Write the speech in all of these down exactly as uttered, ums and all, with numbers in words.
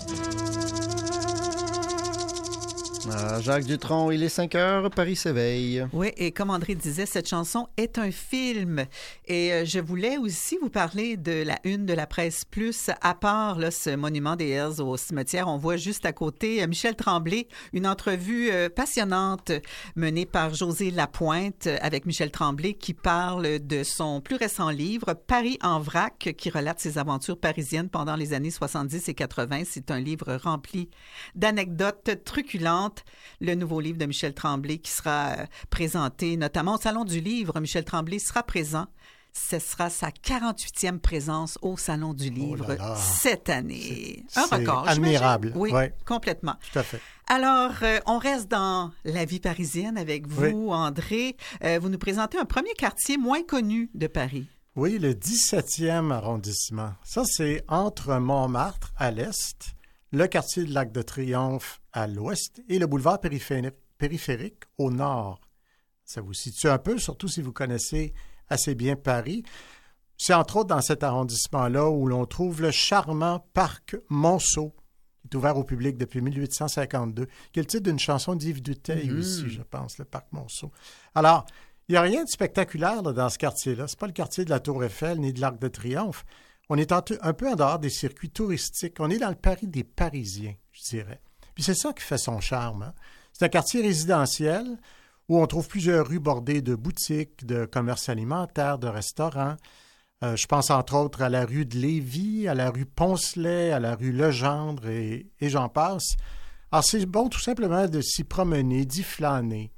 Ah, Jacques Dutronc, il est cinq heures, Paris s'éveille. Oui, et comme André disait, cette chanson est un film. Et euh, je voulais aussi vous parler de la une de la Presse Plus. À part là, ce monument des Hells au cimetière, on voit juste à côté euh, Michel Tremblay, une entrevue euh, passionnante menée par José Lapointe euh, avec Michel Tremblay qui parle de son plus récent livre, Paris en vrac, qui relate ses aventures parisiennes pendant les années soixante-dix et quatre-vingt. C'est un livre rempli d'anecdotes truculentes. Le nouveau livre de Michel Tremblay qui sera euh, présenté notamment au Salon du Livre. Michel Tremblay sera présent. Ce sera sa quarante-huitième présence au Salon du Livre oh là là. cette année. C'est, un c'est record, admirable. Oui, ouais. complètement. Tout à fait. Alors, euh, on reste dans la vie parisienne avec vous, oui. André. Euh, vous nous présentez un premier quartier moins connu de Paris. Oui, le dix-septième arrondissement. Ça, c'est entre Montmartre à l'est, le quartier de l'Arc de Triomphe à l'ouest et le boulevard périphérique, périphérique au nord. Ça vous situe un peu, surtout si vous connaissez assez bien Paris. C'est entre autres dans cet arrondissement-là où l'on trouve le charmant parc Monceau, qui est ouvert au public depuis dix-huit cent cinquante-deux, qui est le titre d'une chanson d'Yves Duteil mmh. aussi, je pense, le parc Monceau. Alors, il n'y a rien de spectaculaire là, dans ce quartier-là. Ce n'est pas le quartier de la Tour Eiffel ni de l'Arc de Triomphe. On est en, un peu en dehors des circuits touristiques. On est dans le Paris des Parisiens, je dirais. Puis c'est ça qui fait son charme. Hein? C'est un quartier résidentiel où on trouve plusieurs rues bordées de boutiques, de commerces alimentaires, de restaurants. Euh, je pense entre autres à la rue de Lévis, à la rue Poncelet, à la rue Legendre et, et j'en passe. Alors c'est bon tout simplement de s'y promener, d'y flâner.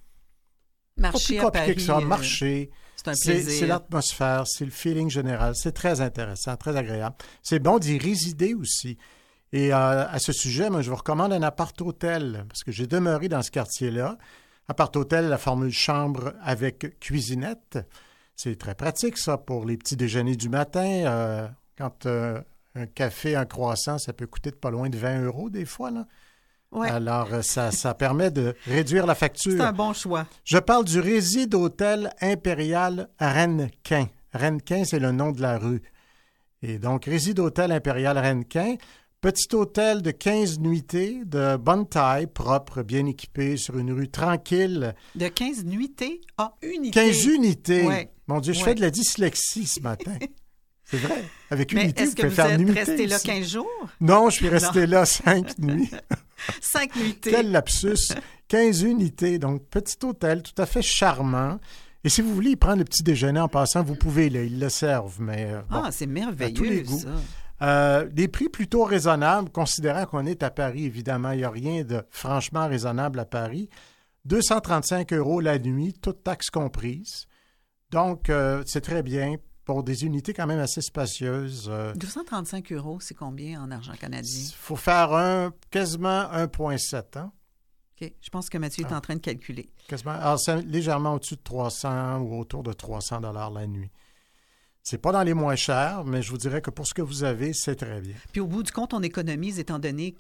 Marcher pas plus compliqué à Paris, que ça, marcher. C'est un c'est, plaisir. c'est l'atmosphère, c'est le feeling général. C'est très intéressant, très agréable. C'est bon d'y résider aussi. Et euh, à ce sujet, moi, je vous recommande un appart-hôtel parce que j'ai demeuré dans ce quartier-là. Appart-hôtel, la formule chambre avec cuisinette. C'est très pratique, ça, pour les petits déjeuners du matin. Euh, quand euh, un café, un croissant, ça peut coûter de pas loin de vingt euros des fois, là. Ouais. Alors, ça, ça permet de réduire la facture. C'est un bon choix. Je parle du Réside Hôtel Impérial Rennequin. Rennequin, c'est le nom de la rue. Et donc, Réside Hôtel Impérial Rennequin, petit hôtel de quinze nuitées, de bonne taille, propre, bien équipé, sur une rue tranquille. De quinze nuitées à unité. quinze unités. Ouais. Mon Dieu, je ouais. fais de la dyslexie ce matin. C'est vrai. Avec Mais unité, est-ce vous que pouvez vous faire êtes nuitée resté là aussi. quinze jours? Non, je suis resté là cinq nuits. Cinq nuitées. Quel lapsus. quinze unités, donc petit hôtel tout à fait charmant. Et si vous voulez y prendre le petit déjeuner en passant, vous pouvez, là, ils le servent. Mais, euh, bon, ah, c'est merveilleux, à tous les goûts. ça. Euh, des prix plutôt raisonnables, considérant qu'on est à Paris, évidemment. Il n'y a rien de franchement raisonnable à Paris. deux cent trente-cinq euros la nuit, toutes taxes comprises. Donc, euh, c'est très bien pour des unités quand même assez spacieuses. Euh, deux cent trente-cinq euros, c'est combien en argent canadien? Il faut faire un, quasiment un virgule sept. Hein? OK. Je pense que Mathieu ah. est en train de calculer. Quasiment. Alors, c'est légèrement au-dessus de trois cents ou autour de trois cents dollars la nuit. C'est pas dans les moins chers, mais je vous dirais que pour ce que vous avez, c'est très bien. Puis au bout du compte, on économise étant donné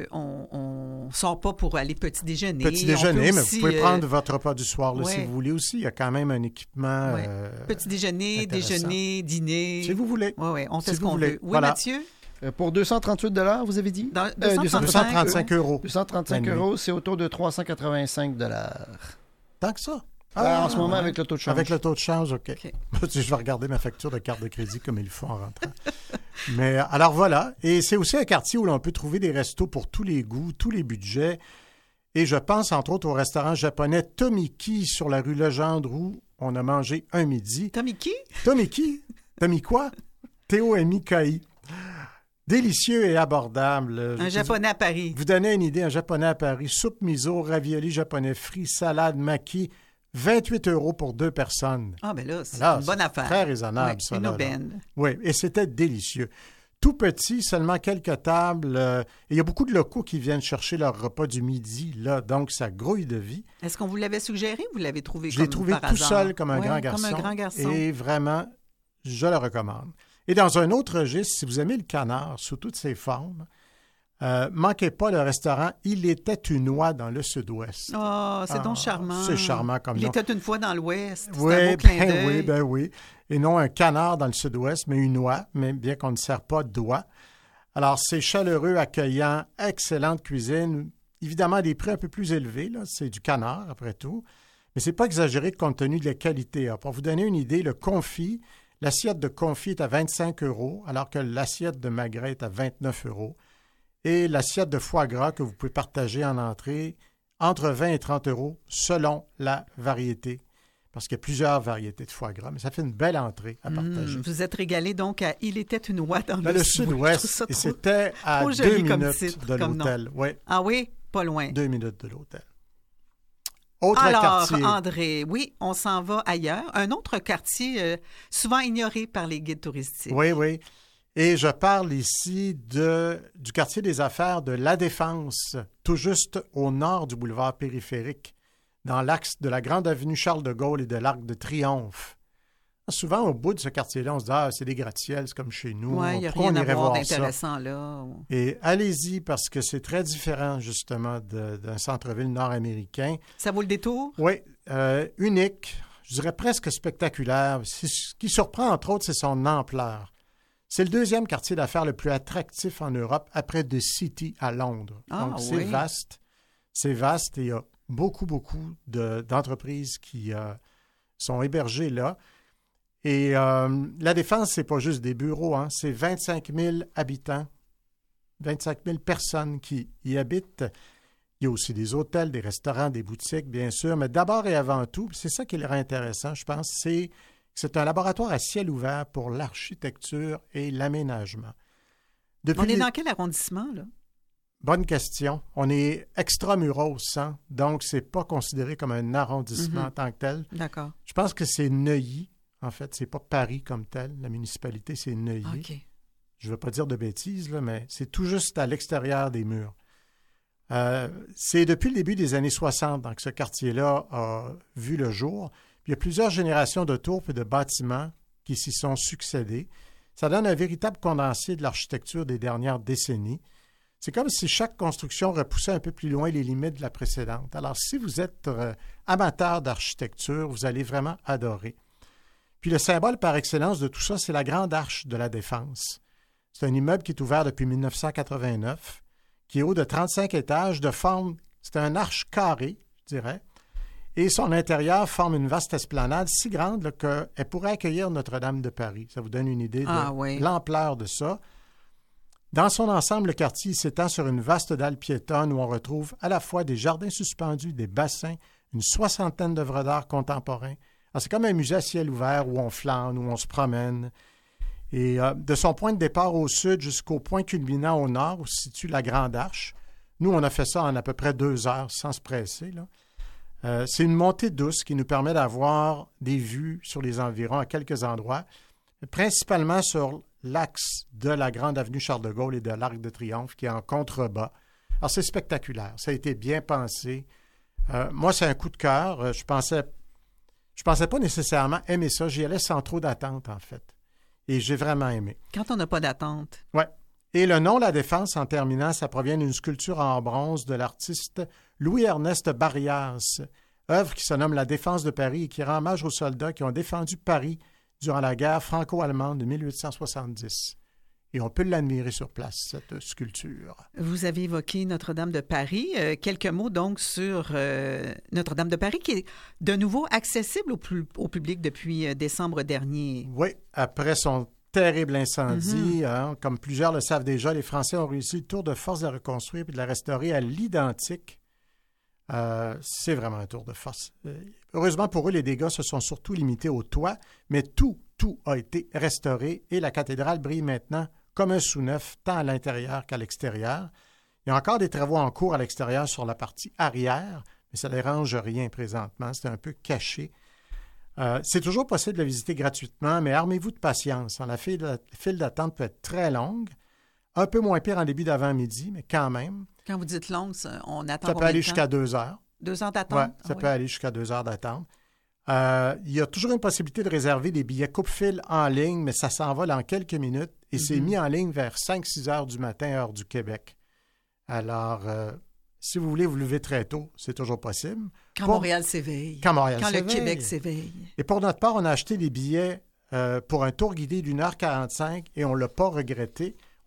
qu'on ne sort pas pour aller petit déjeuner. Petit déjeuner, mais aussi, vous pouvez euh... prendre votre repas du soir là, ouais. si vous voulez aussi. Il y a quand même un équipement ouais. euh, Petit déjeuner, déjeuner, dîner. Si vous voulez. Oui, oui, on fait si ce qu'on voulez. veut. Oui, voilà. Mathieu? Euh, pour deux cent trente-huit dollars, vous avez dit? Dans, deux cent trente-cinq, euh, deux cent trente-cinq euros. deux cent trente-cinq euros, c'est autour de trois cent quatre-vingt-cinq dollars. Tant que ça? Ah, en ce moment, ouais. avec le taux de change. Avec le taux de change, OK. okay. Je vais regarder ma facture de carte de crédit comme il faut en rentrant. Mais alors voilà. Et c'est aussi un quartier où l'on peut trouver des restos pour tous les goûts, tous les budgets. Et je pense entre autres au restaurant japonais Tomiki sur la rue Legendre où on a mangé un midi. Tomiki? Tomiki? Tomi quoi? T O M I K I. Délicieux et abordable. Un je japonais vous, à Paris. Vous donnez une idée, un japonais à Paris. Soupe miso, ravioli japonais frit, salade, maki. vingt-huit euros pour deux personnes. Ah, ben là, c'est là, une bonne c'est affaire. Très raisonnable, oui, ça. Une là, aubaine. Là. Oui, et c'était délicieux. Tout petit, seulement quelques tables. Euh, et il y a beaucoup de locaux qui viennent chercher leur repas du midi, là, donc ça grouille de vie. Est-ce qu'on vous l'avait suggéré ou vous l'avez trouvé Je comme l'ai trouvé par tout hasard? seul comme un, ouais, grand garçon, comme un grand garçon. Et vraiment, je le recommande. Et dans un autre registre, si vous aimez le canard sous toutes ses formes, Euh, manquez pas le restaurant Il était une oie dans le sud-ouest. Oh, c'est ah, donc charmant. C'est charmant comme Il nom. était une fois dans l'ouest. Oui, c'est un beau clin ben d'œil. oui, ben oui. Et non un canard dans le sud-ouest, mais une oie, mais bien qu'on ne sert pas d'oie. Alors, c'est chaleureux, accueillant, excellente cuisine. Évidemment, des prix un peu plus élevés, là. C'est du canard, après tout. Mais c'est pas exagéré compte tenu de la qualité. Alors, pour vous donner une idée, le confit, l'assiette de confit est à vingt-cinq euros, alors que l'assiette de magret est à vingt-neuf euros. Et l'assiette de foie gras que vous pouvez partager en entrée, entre vingt et trente euros, selon la variété. Parce qu'il y a plusieurs variétés de foie gras, mais ça fait une belle entrée à partager. Mmh, vous êtes régalé donc à Il était une oie dans ben, le, le sud-ouest. Trop, et c'était à deux minutes titre, de l'hôtel. Oui. Ah oui? Pas loin. Deux minutes de l'hôtel. Autre Alors, quartier. André, oui, on s'en va ailleurs. Un autre quartier euh, souvent ignoré par les guides touristiques. Oui, oui. Et je parle ici de, du quartier des affaires de La Défense, tout juste au nord du boulevard périphérique, dans l'axe de la grande avenue Charles-de-Gaulle et de l'Arc de Triomphe. Souvent, au bout de ce quartier-là, on se dit « Ah, c'est des gratte-ciels, c'est comme chez nous. Oui, il n'y a Pourquoi rien on irait à voir voir d'intéressant ça? là. » Et allez-y, parce que c'est très différent, justement, de, d'un centre-ville nord-américain. Ça vaut le détour? Oui, euh, unique, je dirais presque spectaculaire. C'est, ce qui surprend, entre autres, c'est son ampleur. C'est le deuxième quartier d'affaires le plus attractif en Europe, après The City à Londres. Ah, Donc, c'est oui. vaste. C'est vaste et il y a beaucoup, beaucoup de, d'entreprises qui euh, sont hébergées là. Et euh, La Défense, c'est pas juste des bureaux, hein, c'est vingt-cinq mille habitants, vingt-cinq mille personnes qui y habitent. Il y a aussi des hôtels, des restaurants, des boutiques, bien sûr, mais d'abord et avant tout, c'est ça qui est intéressant, je pense, c'est que c'est un laboratoire à ciel ouvert pour l'architecture et l'aménagement. Depuis On est les... dans quel arrondissement, là? Bonne question. On est extramuros, hein? Donc c'est pas considéré comme un arrondissement Mm-hmm. en tant que tel. D'accord. Je pense que c'est Neuilly. En fait, c'est pas Paris comme tel. La municipalité, c'est Neuilly. OK. Je ne veux pas dire de bêtises, là, mais c'est tout juste à l'extérieur des murs. Euh, c'est depuis le début des années soixante donc, que ce quartier-là a vu le jour. Puis il y a plusieurs générations de tours et de bâtiments qui s'y sont succédés. Ça donne un véritable condensé de l'architecture des dernières décennies. C'est comme si chaque construction repoussait un peu plus loin les limites de la précédente. Alors, si vous êtes euh, amateur d'architecture, vous allez vraiment adorer. Puis le symbole par excellence de tout ça, c'est la Grande Arche de la Défense. C'est un immeuble qui est ouvert depuis mille neuf cent quatre-vingt-neuf, qui est haut de trente-cinq étages, de forme, c'est un arche carrée, je dirais, et son intérieur forme une vaste esplanade si grande là, qu'elle pourrait accueillir Notre-Dame de Paris. Ça vous donne une idée de Ah, oui. l'ampleur de ça. Dans son ensemble, le quartier s'étend sur une vaste dalle piétonne où on retrouve à la fois des jardins suspendus, des bassins, une soixantaine d'œuvres d'art contemporains. Alors, c'est comme un musée à ciel ouvert où on flâne, où on se promène. Et euh, de son point de départ au sud jusqu'au point culminant au nord, où se situe la Grande Arche, nous, on a fait ça en à peu près deux heures sans se presser, là. Euh, c'est une montée douce qui nous permet d'avoir des vues sur les environs à quelques endroits, principalement sur l'axe de la grande avenue Charles-de-Gaulle et de l'Arc de Triomphe qui est en contrebas. Alors, c'est spectaculaire. Ça a été bien pensé. Euh, moi, c'est un coup de cœur. Euh, je pensais, je pensais pas nécessairement aimer ça. J'y allais sans trop d'attente, en fait. Et j'ai vraiment aimé. Quand on n'a pas d'attente. Oui. Et le nom La Défense, en terminant, ça provient d'une sculpture en bronze de l'artiste Louis-Ernest Barrias, œuvre qui se nomme La Défense de Paris et qui rend hommage aux soldats qui ont défendu Paris durant la guerre franco-allemande de mille huit cent soixante-dix. Et on peut l'admirer sur place, cette sculpture. Vous avez évoqué Notre-Dame de Paris. Euh, quelques mots donc sur euh, Notre-Dame de Paris qui est de nouveau accessible au, pu- au public depuis euh, décembre dernier. Oui, après son terrible incendie, mm-hmm. hein, comme plusieurs le savent déjà, les Français ont réussi le tour de force de la reconstruire et de la restaurer à l'identique. Euh, c'est vraiment un tour de force. Euh, heureusement pour eux, les dégâts se sont surtout limités au toit, mais tout, tout a été restauré et la cathédrale brille maintenant comme un sous-neuf, tant à l'intérieur qu'à l'extérieur. Il y a encore des travaux en cours à l'extérieur sur la partie arrière, mais ça ne dérange rien présentement. C'est un peu caché. Euh, c'est toujours possible de la visiter gratuitement, mais armez-vous de patience. La file, file d'attente peut être très longue, un peu moins pire en début d'avant-midi, mais quand même. Quand vous dites longue, on attend Ça peut aller de jusqu'à temps? deux heures. Deux heures d'attente? Oui, ça ah, peut oui. aller jusqu'à deux heures d'attente. Euh, il y a toujours une possibilité de réserver des billets coupe-fil en ligne, mais ça s'envole en quelques minutes et mm-hmm. c'est mis en ligne vers cinq six heures du matin, heure du Québec. Alors, euh, si vous voulez vous lever très tôt, c'est toujours possible. Quand pour... Montréal s'éveille. Quand Montréal Quand s'éveille. le Québec s'éveille. Et pour notre part, on a acheté des billets euh, pour un tour guidé d'une heure quarante-cinq et on ne l'a pas regretté.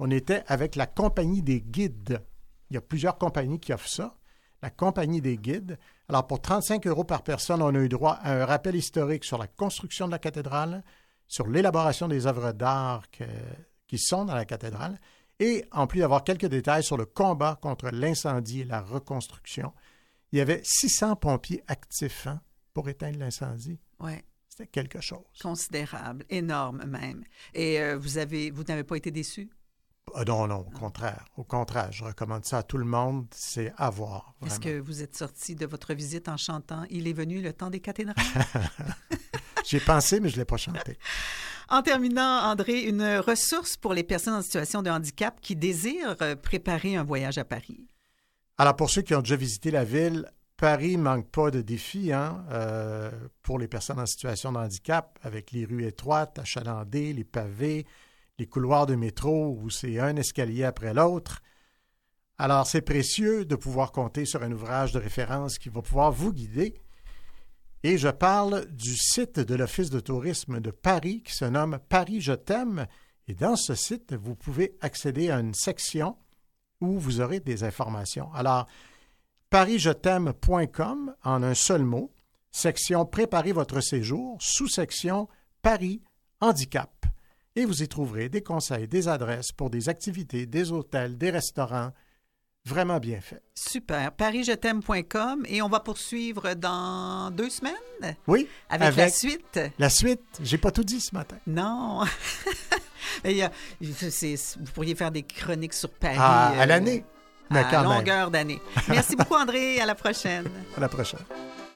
On était avec la Compagnie des guides. Il y a plusieurs compagnies qui offrent ça. La Compagnie des guides. Alors, pour trente-cinq euros par personne, on a eu droit à un rappel historique sur la construction de la cathédrale, sur l'élaboration des œuvres d'art que, qui sont dans la cathédrale, et en plus d'avoir quelques détails sur le combat contre l'incendie et la reconstruction. Il y avait six cents pompiers actifs hein, pour éteindre l'incendie. Oui. C'était quelque chose. Considérable, énorme même. Et euh, vous avez, vous n'avez pas été déçu? Ah non, non, au contraire. Au contraire, je recommande ça à tout le monde. C'est à voir. Est-ce que vous êtes sorti de votre visite en chantant « Il est venu le temps des cathédrales » J'y ai pensé, mais je ne l'ai pas chanté. En terminant, André, une ressource pour les personnes en situation de handicap qui désirent préparer un voyage à Paris. Alors, pour ceux qui ont déjà visité la ville, Paris ne manque pas de défis hein, euh, pour les personnes en situation de handicap, avec les rues étroites, achalandées, les pavés, les couloirs de métro où c'est un escalier après l'autre. Alors, c'est précieux de pouvoir compter sur un ouvrage de référence qui va pouvoir vous guider. Et je parle du site de l'Office de tourisme de Paris qui se nomme Paris, je t'aime. Et dans ce site, vous pouvez accéder à une section où vous aurez des informations. Alors, paris je t'aime point com en un seul mot, section Préparez votre séjour, sous-section Paris Handicap. Et vous y trouverez des conseils, des adresses pour des activités, des hôtels, des restaurants. Vraiment bien fait. Super. paris je t'aime point com et on va poursuivre dans deux semaines? Oui. Avec, avec la suite. La suite. J'ai pas tout dit ce matin. Non. Il y a, c'est, vous pourriez faire des chroniques sur Paris. Ah, à l'année. Euh, à longueur d'année. Merci beaucoup, André. À la prochaine. À la prochaine.